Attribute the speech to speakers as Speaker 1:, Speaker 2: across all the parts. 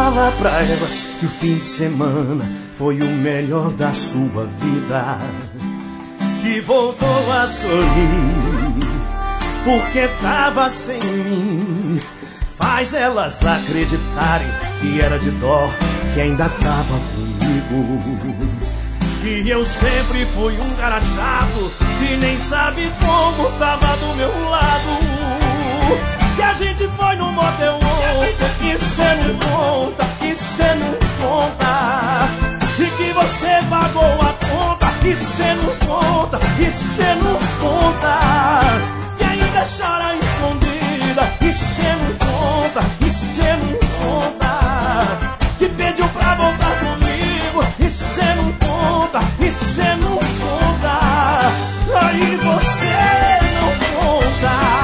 Speaker 1: Fala pra elas que o fim de semana foi o melhor da sua vida, que voltou a sorrir porque tava sem mim. Faz elas acreditarem que era de dó, que ainda tava comigo, que eu sempre fui um cara chato, que nem sabe como tava do meu lado. Que a gente foi no motel ontem, que cê não conta, que cê não conta. E que você pagou a conta, que cê não conta, que cê não conta. Que ainda chora escondida, que cê não conta, que cê não conta. Que pediu pra voltar comigo, que cê não conta, que cê não conta. Aí você não conta.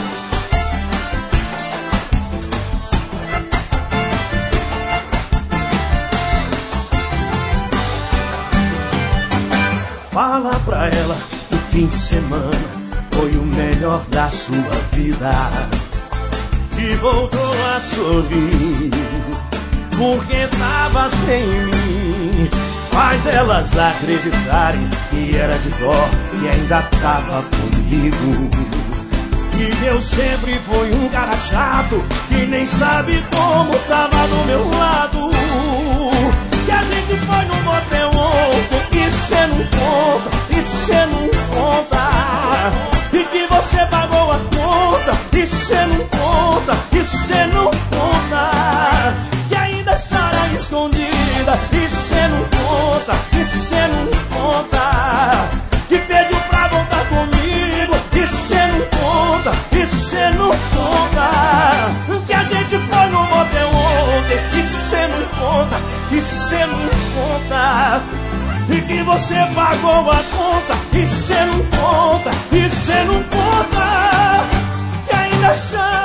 Speaker 1: Fala pra elas que o fim de semana foi o melhor da sua vida, e voltou a sorrir porque tava sem mim. Faz elas acreditarem que era de dó, que ainda tava comigo, que eu sempre fui um cara chato, que nem sabe como tava do meu lado. Que a gente foi no motel ontem, que cê não conta, que cê não conta. E que você pagou a conta, que cê não conta, que cê não conta. Que ainda chora escondida, que cê não conta, que cê não conta. Que pediu pra voltar comigo, que cê não conta, que cê não conta. Que a gente foi no motel ontem, que cê não conta, que cê não conta. E que você pagou a conta, que cê não conta, que cê não conta. Que ainda chama